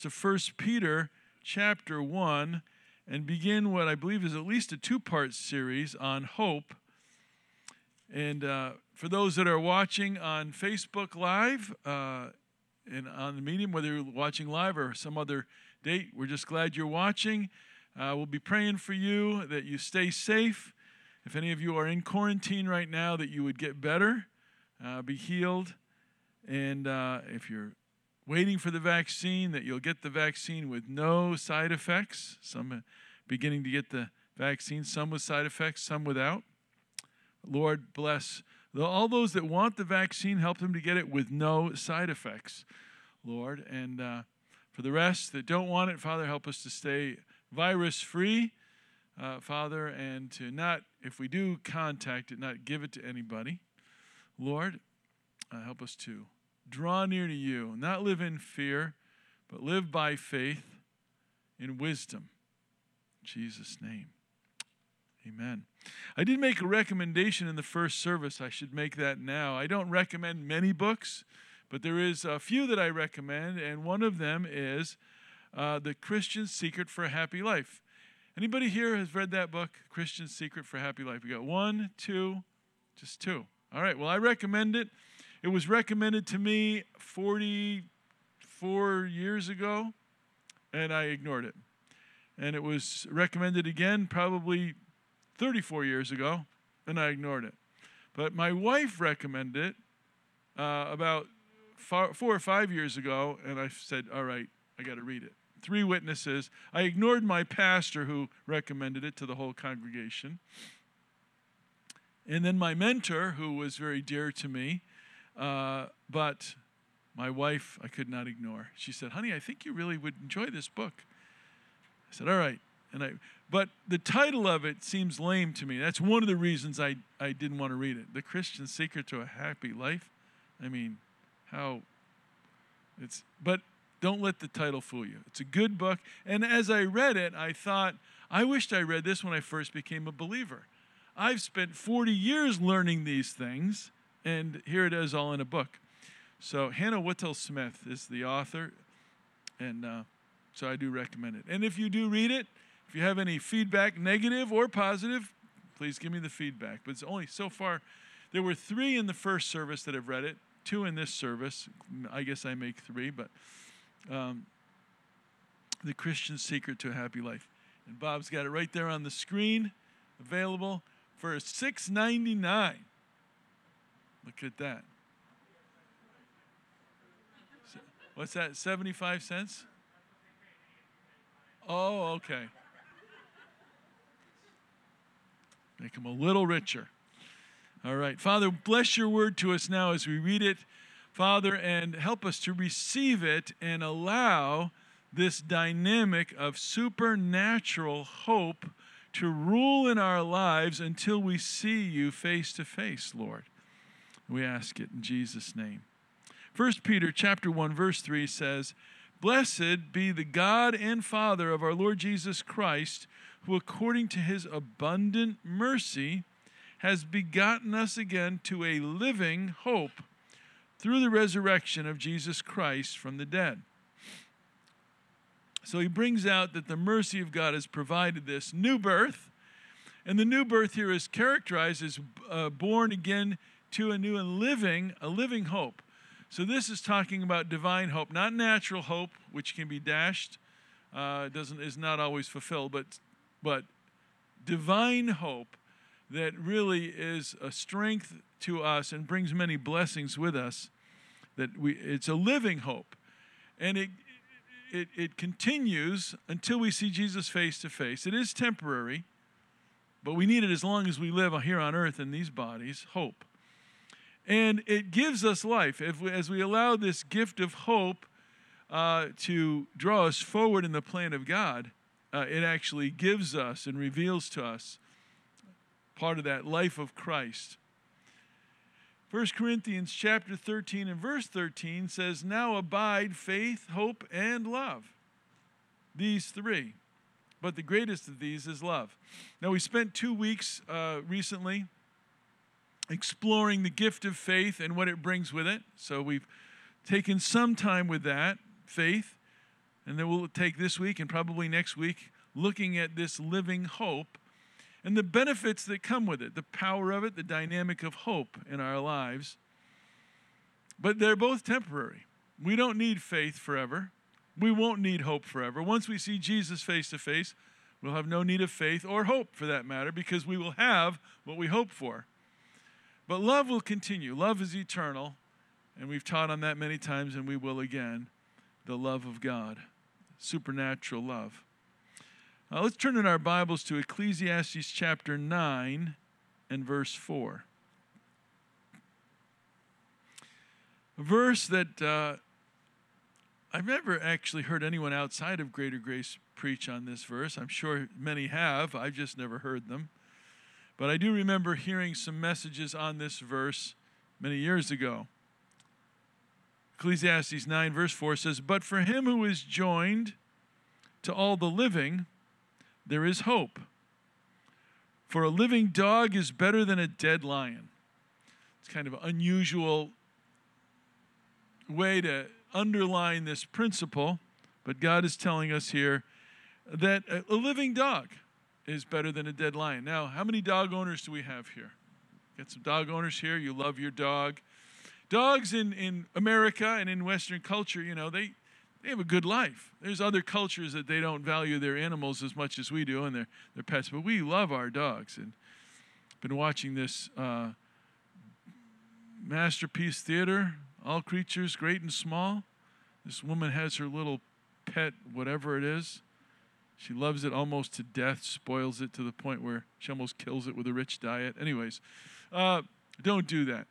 to 1 Peter chapter 1 and begin what I believe is at least a two-part series on hope. And for those that are watching on Facebook Live and on the medium, whether you're watching live or some other date, we're just glad you're watching. We'll be praying for you that you stay safe. If any of you are in quarantine right now, that you would get better, be healed. And if you're waiting for the vaccine, that you'll get the vaccine with no side effects. Some beginning to get the vaccine, some with side effects, some without. Lord, bless all those that want the vaccine, help them to get it with no side effects, Lord. And for the rest that don't want it, Father, help us to stay virus-free, Father, and to not, if we do contact it, not give it to anybody. Lord, help us to draw near to you, not live in fear, but live by faith in wisdom. In Jesus' name, amen. I did make a recommendation in the first service. I should make that now. I don't recommend many books, but there is a few that I recommend, and one of them is The Christian Secret for a Happy Life. Anybody here has read that book, Christian Secret for a Happy Life? We got one, two, just two. All right, well, I recommend it. It was recommended to me 44 years ago, and I ignored it. And it was recommended again probably 34 years ago, and I ignored it. But my wife recommended it about 4 or 5 years ago, and I said, all right, I got to read it. 3 witnesses. I ignored my pastor who recommended it to the whole congregation. And then my mentor, who was very dear to me, but my wife I could not ignore. She said, honey, I think you really would enjoy this book. I said, all right. But the title of it seems lame to me. That's one of the reasons I didn't want to read it. The Christian Secret to a Happy Life. I mean, but don't let the title fool you. It's a good book. And as I read it, I thought, I wished I read this when I first became a believer. I've spent 40 years learning these things, and here it is all in a book. So Hannah Whittle Smith is the author, and so I do recommend it. And if you do read it, if you have any feedback, negative or positive, please give me the feedback. But it's only so far, there were 3 in the first service that have read it, 2 in this service. I guess I make 3, but The Christian Secret to a Happy Life. And Bob's got it right there on the screen, available for $6.99. Look at that. What's that, 75 cents? Oh, okay. Make them a little richer. All right. Father, bless your word to us now as we read it, Father, and help us to receive it and allow this dynamic of supernatural hope to rule in our lives until we see you face to face, Lord. We ask it in Jesus' name. 1 Peter chapter 1, verse 3 says, Blessed be the God and Father of our Lord Jesus Christ, who according to his abundant mercy has begotten us again to a living hope through the resurrection of Jesus Christ from the dead. So he brings out that the mercy of God has provided this new birth, and the new birth here is characterized as born again to a new and living hope. So this is talking about divine hope, not natural hope, which can be dashed, is not always fulfilled, but divine hope that really is a strength to us and brings many blessings with us. It's a living hope, and it continues until we see Jesus face to face. It is temporary, but we need it as long as we live here on earth in these bodies. Hope. And it gives us life. As we allow this gift of hope to draw us forward in the plan of God, it actually gives us and reveals to us part of that life of Christ. 1 Corinthians chapter 13 and verse 13 says, Now abide faith, hope, and love. These 3. But the greatest of these is love. Now we spent 2 weeks recently exploring the gift of faith and what it brings with it. So we've taken some time with that, faith. And then we'll take this week and probably next week looking at this living hope and the benefits that come with it, the power of it, the dynamic of hope in our lives. But they're both temporary. We don't need faith forever. We won't need hope forever. Once we see Jesus face to face, we'll have no need of faith or hope for that matter, because we will have what we hope for. But love will continue. Love is eternal, and we've taught on that many times, and we will again. The love of God, supernatural love. Let's turn in our Bibles to Ecclesiastes chapter 9 and verse 4. A verse that I've never actually heard anyone outside of Greater Grace preach on this verse. I'm sure many have. I've just never heard them. But I do remember hearing some messages on this verse many years ago. Ecclesiastes 9 verse 4 says, "But for him who is joined to all the living, there is hope. For a living dog is better than a dead lion." It's kind of an unusual way to underline this principle, but God is telling us here that a living dog is better than a dead lion. Now, how many dog owners do we have here? Got some dog owners here. You love your dog. Dogs in America and in Western culture, you know, they have a good life. There's other cultures that they don't value their animals as much as we do and their pets, but we love our dogs. And I've been watching this Masterpiece Theater, All Creatures Great and Small. This woman has her little pet, whatever it is. She loves it almost to death, spoils it to the point where she almost kills it with a rich diet. Anyways, don't do that.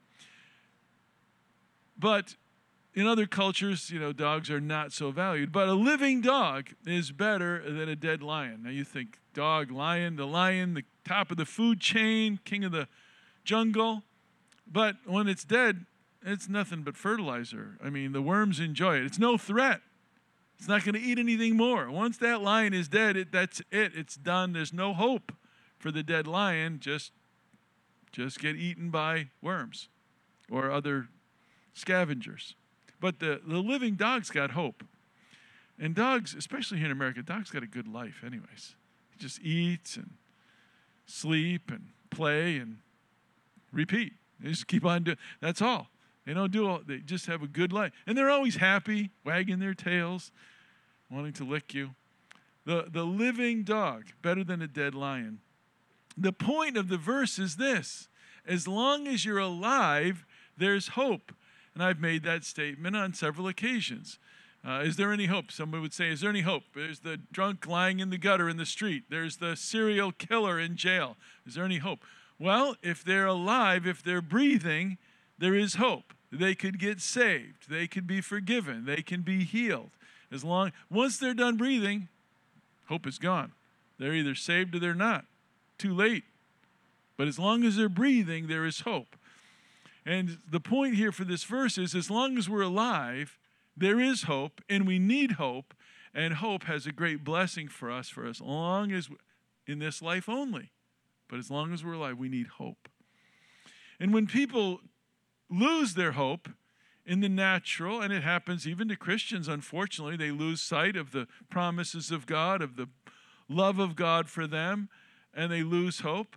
But in other cultures, you know, dogs are not so valued. But a living dog is better than a dead lion. Now you think dog, lion, the top of the food chain, king of the jungle. But when it's dead, it's nothing but fertilizer. I mean, the worms enjoy it. It's no threat. It's not going to eat anything more. Once that lion is dead, that's it. It's done. There's no hope for the dead lion. Just get eaten by worms or other scavengers. But the living dog's got hope. And dogs, especially here in America, dogs got a good life anyways. He just eats and sleep and play and repeat. They just keep on doing. That's all. They don't do all. They just have a good life. And they're always happy, wagging their tails, wanting to lick you. The living dog, better than a dead lion. The point of the verse is this: as long as you're alive, there's hope. And I've made that statement on several occasions. Is there any hope? Somebody would say, is there any hope? There's the drunk lying in the gutter in the street. There's the serial killer in jail. Is there any hope? Well, if they're alive, if they're breathing, there is hope. They could get saved. They could be forgiven. They can be healed. Once they're done breathing, hope is gone. They're either saved or they're not. Too late. But as long as they're breathing, there is hope. And the point here for this verse is, as long as we're alive, there is hope, and we need hope, and hope has a great blessing for us for as long as in this life only. But as long as we're alive, we need hope. And when people lose their hope in the natural, and it happens even to Christians, unfortunately, they lose sight of the promises of God, of the love of God for them, and they lose hope.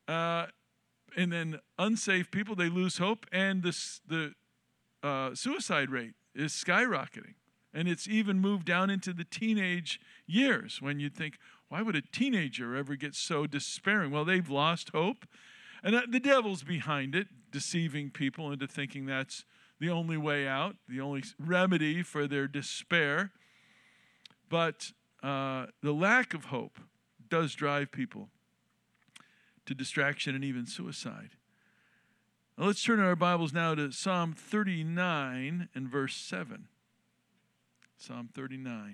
And then unsaved people, they lose hope, and the suicide rate is skyrocketing. And it's even moved down into the teenage years when you'd think, why would a teenager ever get so despairing? Well, they've lost hope. And the devil's behind it, deceiving people into thinking that's the only way out, the only remedy for their despair. But the lack of hope does drive people to distraction and even suicide. Now let's turn our Bibles now to Psalm 39 and verse 7. Psalm 39.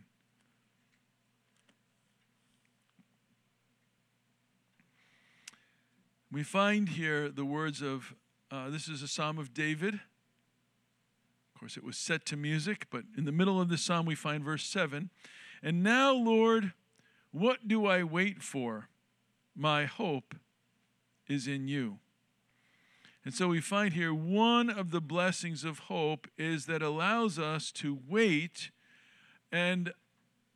We find here the words of, this is a Psalm of David. Of course, it was set to music, but in the middle of the psalm we find verse 7. And now, Lord, what do I wait for? My hope is in you. And so we find here one of the blessings of hope is that allows us to wait and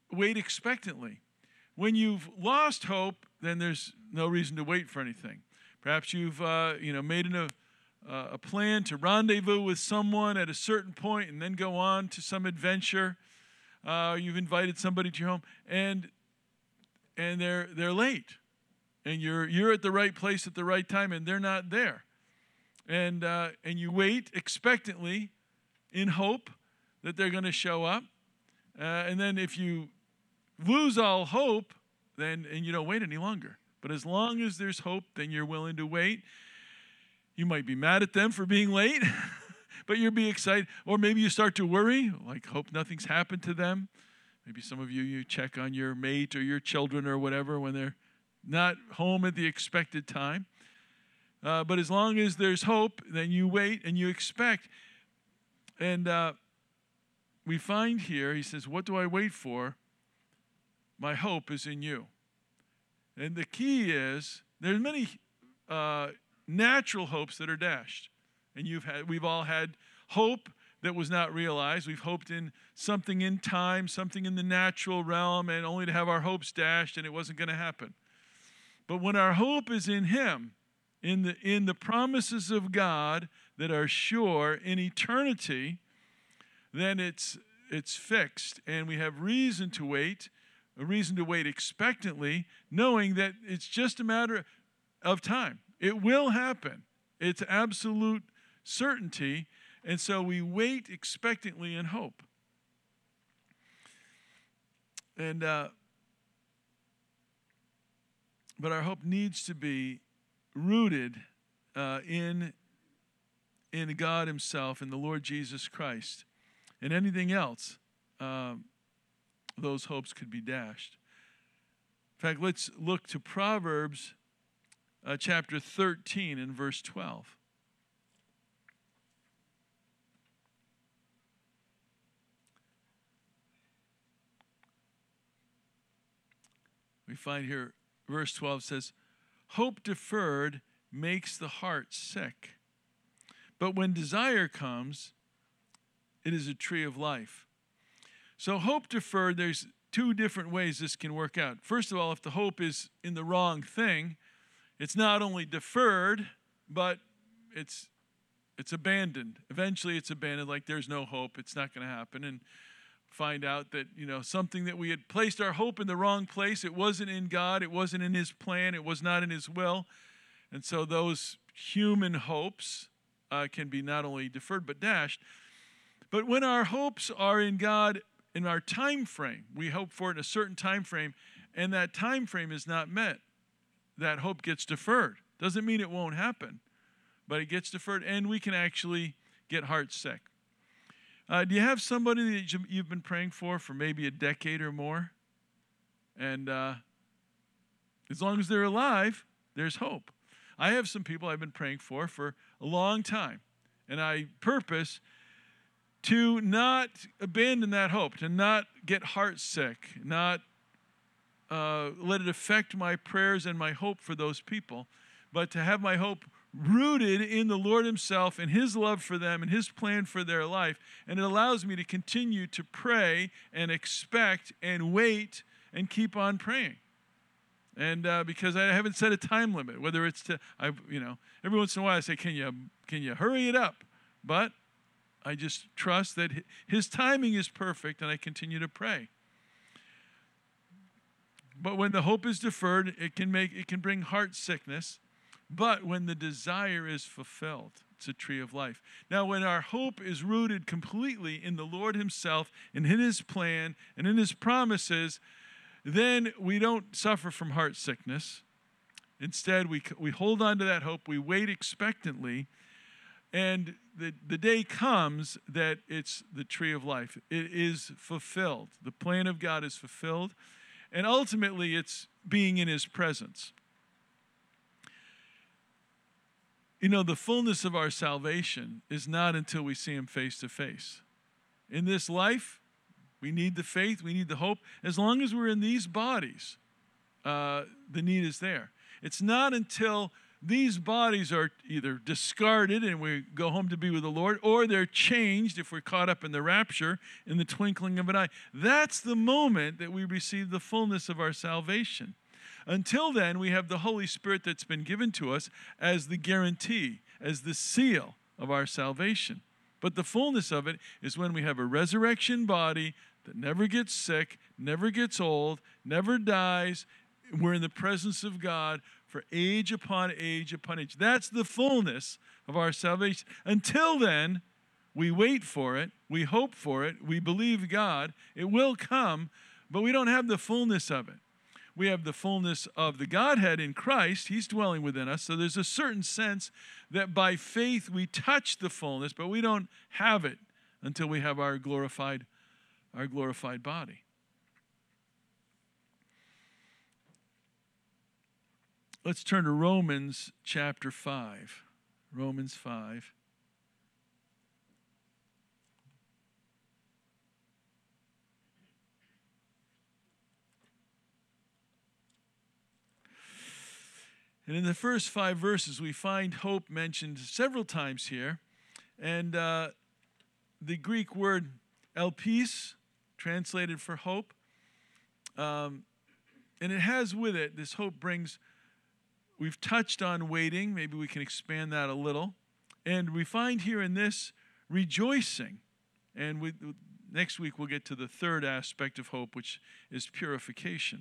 wait expectantly. When you've lost hope, then there's no reason to wait for anything. Perhaps you've made a plan to rendezvous with someone at a certain point and then go on to some adventure. You've invited somebody to your home, and they're late, and you're at the right place at the right time, and they're not there, and you wait expectantly in hope that they're going to show up, and then if you lose all hope, and you don't wait any longer. But as long as there's hope, then you're willing to wait. You might be mad at them for being late, but you'll be excited. Or maybe you start to worry, like hope nothing's happened to them. Maybe some of you check on your mate or your children or whatever when they're not home at the expected time. But as long as there's hope, then you wait and you expect. And we find here, he says, what do I wait for? My hope is in you. And the key is, there's many natural hopes that are dashed. And we've all had hope that was not realized. We've hoped in something in time, something in the natural realm, and only to have our hopes dashed, and it wasn't going to happen. But when our hope is in him, in the promises of God that are sure in eternity, then it's fixed, and we have reason to wait. A reason to wait expectantly, knowing that it's just a matter of time. It will happen. It's absolute certainty, and so we wait expectantly in hope. And but our hope needs to be rooted in God himself, in the Lord Jesus Christ. And anything else, those hopes could be dashed. In fact, let's look to Proverbs chapter 13 and verse 12. We find here, verse 12 says, hope deferred makes the heart sick, but when desire comes, it is a tree of life. So hope deferred, there's two different ways this can work out. First of all, if the hope is in the wrong thing, it's not only deferred, but it's abandoned. Eventually it's abandoned, like there's no hope, it's not going to happen. And find out that, something that we had placed our hope in the wrong place, it wasn't in God, it wasn't in his plan, it was not in his will. And so those human hopes can be not only deferred but dashed. But when our hopes are in God, in our time frame, we hope for it in a certain time frame, and that time frame is not met, that hope gets deferred. Doesn't mean it won't happen, but it gets deferred, and we can actually get heart sick. Do you have somebody that you've been praying for maybe a decade or more? And as long as they're alive, there's hope. I have some people I've been praying for a long time, and I purpose to not abandon that hope, to not get heart sick, not let it affect my prayers and my hope for those people, but to have my hope rooted in the Lord himself and his love for them and his plan for their life. And it allows me to continue to pray and expect and wait and keep on praying. And because I haven't set a time limit, whether it's every once in a while I say, can you hurry it up? But I just trust that his timing is perfect, and I continue to pray. But when the hope is deferred, it can bring heart sickness. But when the desire is fulfilled, it's a tree of life. Now, when our hope is rooted completely in the Lord himself and in his plan and in his promises, then we don't suffer from heart sickness. Instead, we hold on to that hope. We wait expectantly. And the day comes that it's the tree of life. It is fulfilled. The plan of God is fulfilled. And ultimately, it's being in his presence. The fullness of our salvation is not until we see him face to face. In this life, we need the faith, we need the hope. As long as we're in these bodies, the need is there. It's not until these bodies are either discarded and we go home to be with the Lord, or they're changed if we're caught up in the rapture in the twinkling of an eye. That's the moment that we receive the fullness of our salvation. Until then, we have the Holy Spirit that's been given to us as the guarantee, as the seal of our salvation. But the fullness of it is when we have a resurrection body that never gets sick, never gets old, never dies. We're in the presence of God for age upon age upon age. That's the fullness of our salvation. Until then, we wait for it, we hope for it, we believe God. It will come, but we don't have the fullness of it. We have the fullness of the Godhead in Christ. He's dwelling within us. So there's a certain sense that by faith we touch the fullness, but we don't have it until we have our glorified body. Let's turn to Romans chapter 5. Romans 5. And in the first 5 verses, we find hope mentioned several times here. And the Greek word elpis, translated for hope, and it has with it, this hope brings, we've touched on waiting. Maybe we can expand that a little. And we find here in this rejoicing. And next week we'll get to the third aspect of hope, which is purification.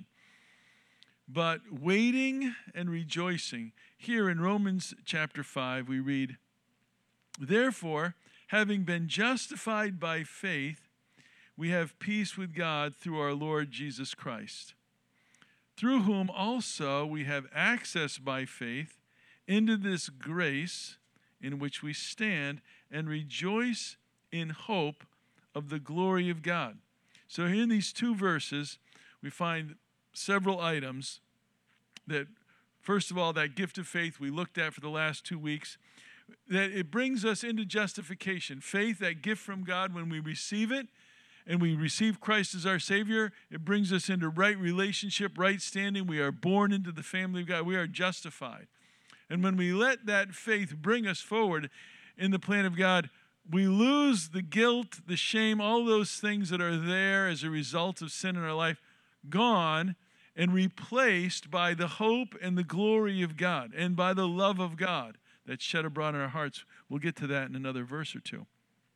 But waiting and rejoicing. Here in Romans chapter 5, we read, "Therefore, having been justified by faith, we have peace with God through our Lord Jesus Christ, through whom also we have access by faith into this grace in which we stand and rejoice in hope of the glory of God." So here in these 2 verses, we find several items that, first of all, that gift of faith we looked at for the last 2 weeks, that it brings us into justification. Faith, that gift from God, when we receive it and we receive Christ as our Savior, it brings us into right relationship, right standing. We are born into the family of God. We are justified. And when we let that faith bring us forward in the plan of God, we lose the guilt, the shame, all those things that are there as a result of sin in our life, gone and replaced by the hope and the glory of God and by the love of God that's shed abroad in our hearts. We'll get to that in another verse or 2.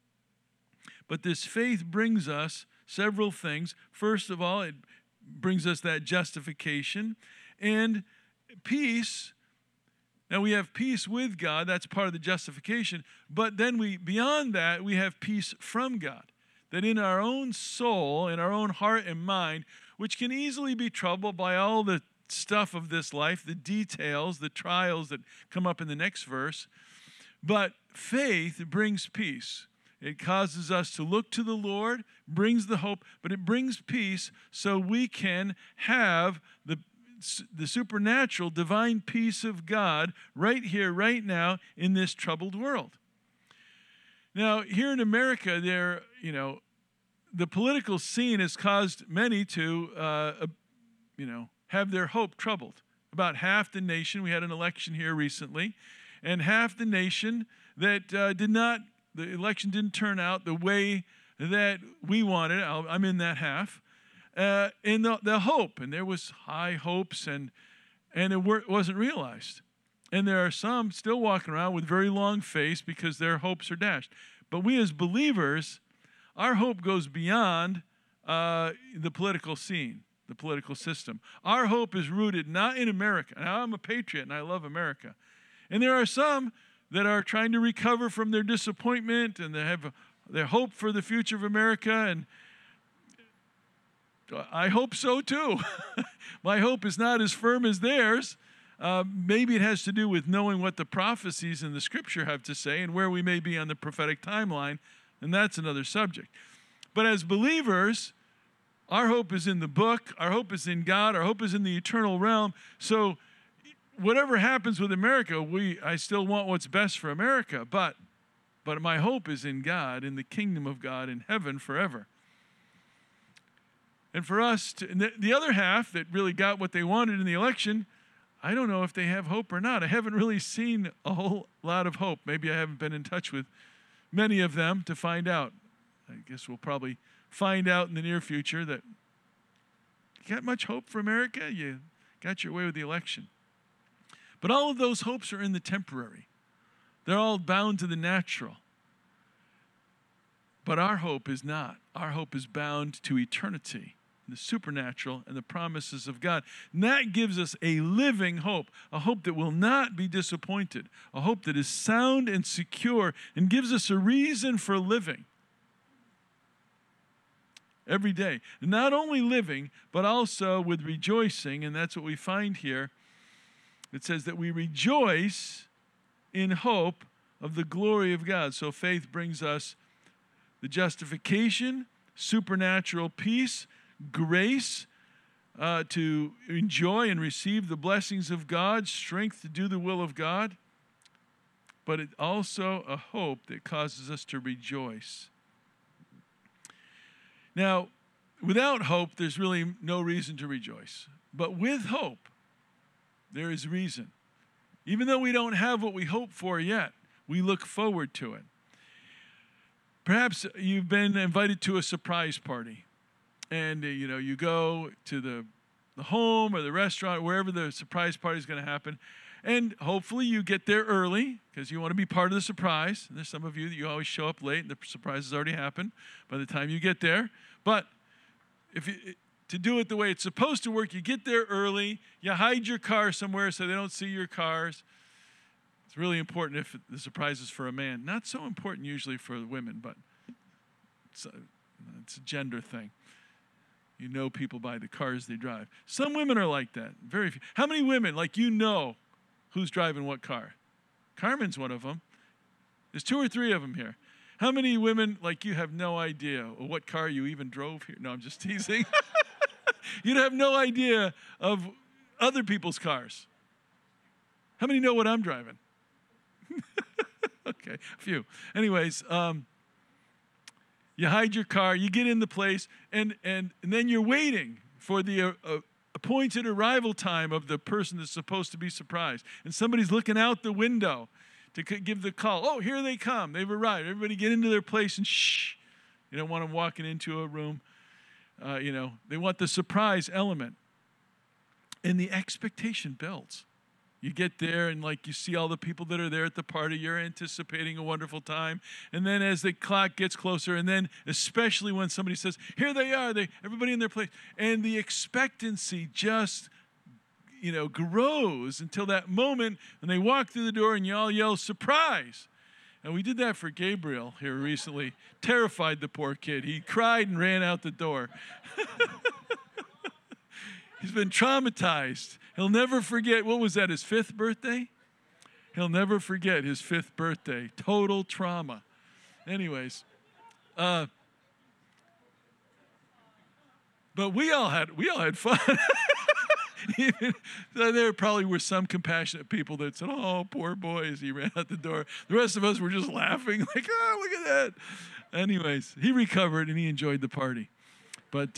But this faith brings us several things. First of all, it brings us that justification and peace. Now we have peace with God. That's part of the justification. But then beyond that, we have peace from God. That in our own soul, in our own heart and mind, which can easily be troubled by all the stuff of this life, the details, the trials that come up in the next verse. But faith brings peace. It causes us to look to the Lord, brings the hope, but it brings peace so we can have the supernatural, divine peace of God right here, right now, in this troubled world. Now, here in America, the political scene has caused many to, have their hope troubled. About half the nation, we had an election here recently, and half the nation that the election didn't turn out the way that we wanted. I'm in that half. In the hope, and there was high hopes, and it wasn't realized. And there are some still walking around with very long face because their hopes are dashed. But we as believers, our hope goes beyond the political scene, the political system. Our hope is rooted not in America. Now, I'm a patriot and I love America. And there are some that are trying to recover from their disappointment and they have their hope for the future of America. And I hope so too. My hope is not as firm as theirs. Maybe it has to do with knowing what the prophecies in the Scripture have to say and where we may be on the prophetic timeline, and that's another subject. But as believers, our hope is in the book, our hope is in God, our hope is in the eternal realm. So whatever happens with America, I still want what's best for America, but my hope is in God, in the kingdom of God, in heaven forever. And for us, the other half that really got what they wanted in the election, I don't know if they have hope or not. I haven't really seen a whole lot of hope. Maybe I haven't been in touch with many of them to find out. I guess we'll probably find out in the near future that you got much hope for America? You got your way with the election. But all of those hopes are in the temporary. They're all bound to the natural. But our hope is not. Our hope is bound to eternity, the supernatural, and the promises of God. And that gives us a living hope, a hope that will not be disappointed, a hope that is sound and secure and gives us a reason for living every day. And not only living, but also with rejoicing, and that's what we find here. It says that we rejoice in hope of the glory of God. So faith brings us the justification, supernatural peace, grace to enjoy and receive the blessings of God, strength to do the will of God, but it's also a hope that causes us to rejoice. Now, without hope, there's really no reason to rejoice. But with hope, there is reason. Even though we don't have what we hope for yet, we look forward to it. Perhaps you've been invited to a surprise party, and you go to the home or the restaurant, wherever the surprise party is going to happen, and hopefully you get there early because you want to be part of the surprise. And there's some of you that you always show up late, and the surprise has already happened by the time you get there. But to do it the way it's supposed to work, you get there early, you hide your car somewhere so they don't see your cars. It's really important if the surprise is for a man. Not so important usually for women, but it's a gender thing. You know people by the cars they drive. Some women are like that. Very few. How many women, who's driving what car? Carmen's one of them. There's 2 or 3 of them here. How many women, you have no idea what car you even drove here? No, I'm just teasing. You'd have no idea of other people's cars. How many know what I'm driving? Okay, a few. Anyways, you hide your car, you get in the place, and then you're waiting for the appointed arrival time of the person that's supposed to be surprised. And somebody's looking out the window to give the call. Oh, here they come. They've arrived. Everybody get into their place and shh. You don't want them walking into a room. They want the surprise element. And the expectation builds. You get there and you see all the people that are there at the party. You're anticipating a wonderful time. And then as the clock gets closer, and then especially when somebody says, here they are, everybody in their place. And the expectancy just, grows until that moment when they walk through the door and you all yell, surprise. And we did that for Gabriel here recently. Terrified the poor kid. He cried and ran out the door. He's been traumatized. He'll never forget, what was that, his 5th birthday? He'll never forget his 5th birthday. Total trauma. Anyways, but we all had fun. There probably were some compassionate people that said, oh, poor boy, as he ran out the door. The rest of us were just laughing, oh, look at that. Anyways, he recovered and he enjoyed the party. But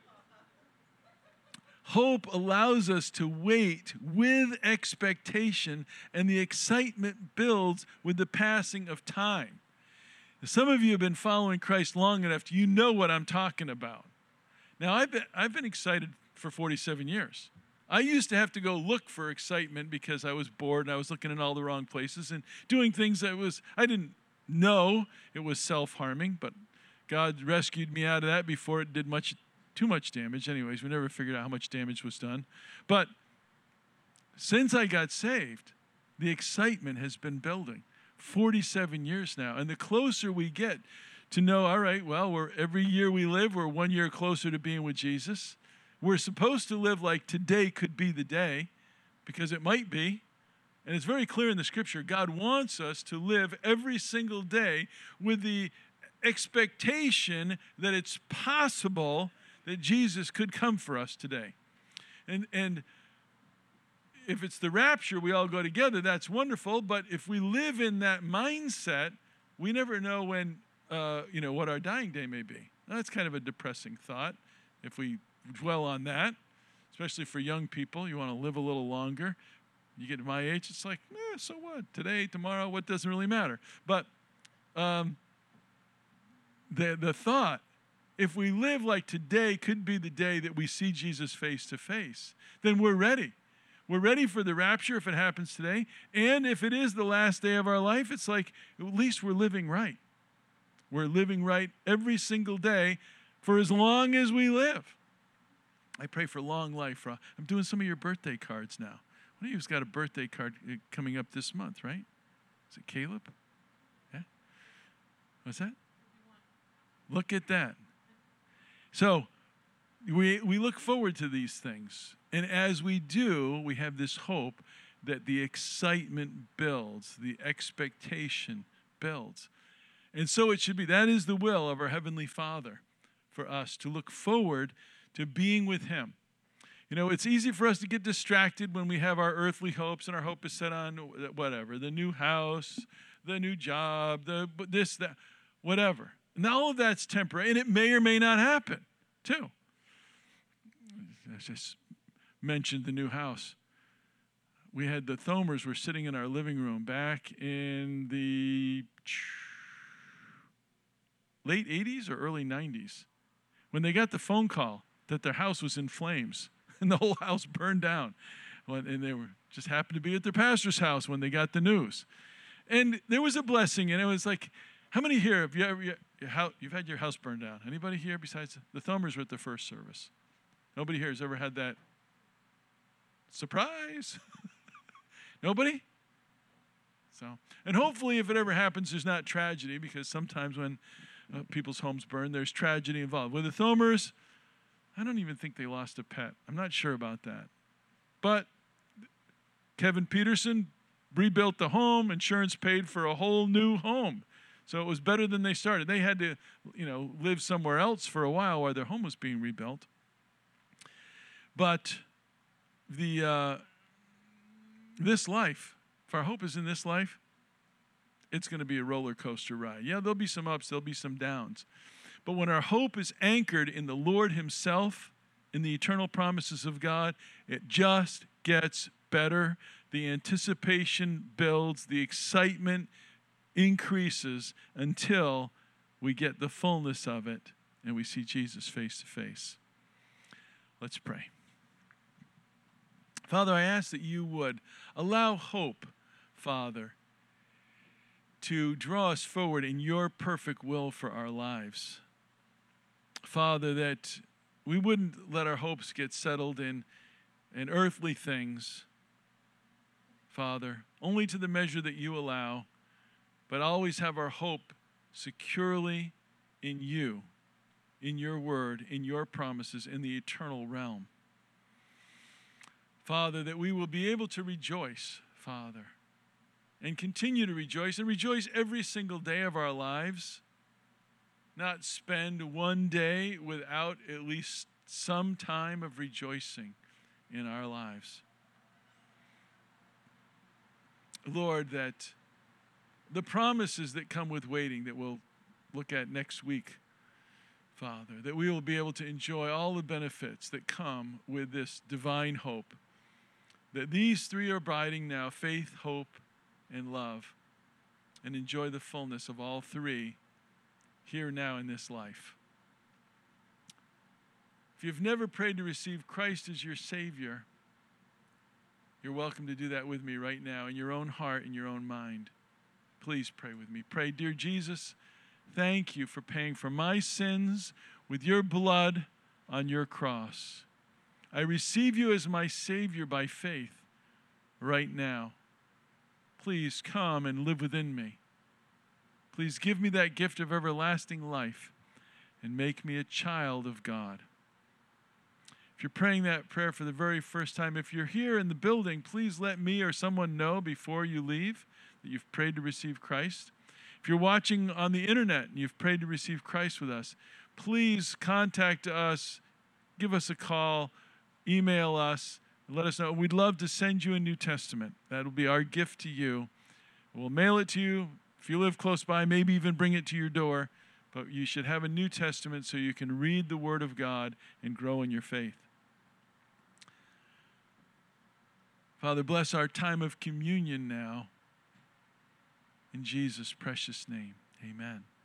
hope allows us to wait with expectation, and the excitement builds with the passing of time. Some of you have been following Christ long enough, you know what I'm talking about. Now, I've been excited for 47 years. I used to have to go look for excitement because I was bored and I was looking in all the wrong places and doing things I didn't know it was self-harming, but God rescued me out of that before it did too much damage. Anyways, we never figured out how much damage was done. But since I got saved, the excitement has been building. 47 years now. And the closer we get to know, all right, well, every year we live, we're 1 year closer to being with Jesus. We're supposed to live like today could be the day, because it might be. And it's very clear in the scripture, God wants us to live every single day with the expectation that it's possible that Jesus could come for us today. And if it's the rapture, we all go together, that's wonderful. But if we live in that mindset, we never know when, what our dying day may be. Now, that's kind of a depressing thought if we dwell on that, especially for young people. You want to live a little longer. You get to my age, it's like, so what? Today, tomorrow, what doesn't really matter? But the thought, if we live like today could be the day that we see Jesus face to face, then we're ready. We're ready for the rapture if it happens today. And if it is the last day of our life, it's like at least we're living right. We're living right every single day for as long as we live. I pray for long life. I'm doing some of your birthday cards now. One of you's got a birthday card coming up this month, right? Is it Caleb? Yeah? What's that? Look at that. So we look forward to these things. And as we do, we have this hope that the excitement builds, the expectation builds. And so it should be. That is the will of our Heavenly Father for us, to look forward to being with Him. You know, it's easy for us to get distracted when we have our earthly hopes and our hope is set on whatever, the new house, the new job, this, that, whatever. And all of that's temporary, and it may or may not happen, too. I just mentioned the new house. We had the Thomers were sitting in our living room back in the late 80s or early 90s when they got the phone call that their house was in flames and the whole house burned down. And they were just happened to be at their pastor's house when they got the news. And there was a blessing, and it was like, how many here have you've had your house burned down? Anybody here besides the Thomers were at the first service? Nobody here has ever had that surprise? Nobody? So, and hopefully if it ever happens, there's not tragedy, because sometimes when people's homes burn, there's tragedy involved. With the Thomers, I don't even think they lost a pet. I'm not sure about that. But Kevin Peterson rebuilt the home. Insurance paid for a whole new home. So it was better than they started. They had to, live somewhere else for a while their home was being rebuilt. But this life, if our hope is in this life, it's going to be a roller coaster ride. Yeah, there'll be some ups, there'll be some downs. But when our hope is anchored in the Lord Himself, in the eternal promises of God, it just gets better. The anticipation builds, the excitement increases until we get the fullness of it and we see Jesus face to face. Let's pray. Father, I ask that you would allow hope, Father, to draw us forward in your perfect will for our lives. Father, that we wouldn't let our hopes get settled in earthly things, Father, only to the measure that you allow, but always have our hope securely in you, in your word, in your promises, in the eternal realm. Father, that we will be able to rejoice, Father, and continue to rejoice, and rejoice every single day of our lives, not spend one day without at least some time of rejoicing in our lives. Lord, that the promises that come with waiting that we'll look at next week, Father, that we will be able to enjoy all the benefits that come with this divine hope, that these three are abiding now, faith, hope, and love, and enjoy the fullness of all three here now in this life. If you've never prayed to receive Christ as your Savior, you're welcome to do that with me right now in your own heart and your own mind. Please pray with me. Pray, dear Jesus, thank you for paying for my sins with your blood on your cross. I receive you as my Savior by faith right now. Please come and live within me. Please give me that gift of everlasting life and make me a child of God. If you're praying that prayer for the very first time, if you're here in the building, please let me or someone know before you leave that you've prayed to receive Christ. If you're watching on the internet and you've prayed to receive Christ with us, please contact us, give us a call, email us, and let us know. We'd love to send you a New Testament. That'll be our gift to you. We'll mail it to you. If you live close by, maybe even bring it to your door. But you should have a New Testament so you can read the Word of God and grow in your faith. Father, bless our time of communion now. In Jesus' precious name, amen.